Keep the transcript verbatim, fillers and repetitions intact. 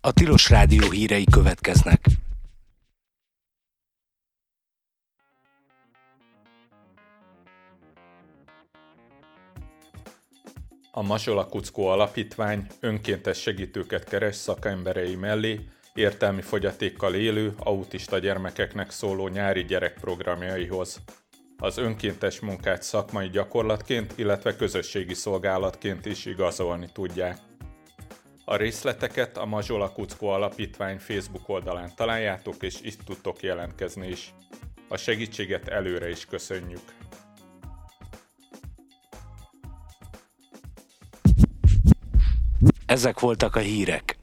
A Tilos Rádió hírei következnek. A Mazsola Kuckó Alapítvány önkéntes segítőket keres szakemberei mellé értelmi fogyatékkal élő, autista gyermekeknek szóló nyári gyerekprogramjaihoz. Az önkéntes munkát szakmai gyakorlatként, illetve közösségi szolgálatként is igazolni tudják. A részleteket a Mazsola Kuckó Alapítvány Facebook oldalán találjátok, és itt tudtok jelentkezni is. A segítséget előre is köszönjük! Ezek voltak a hírek.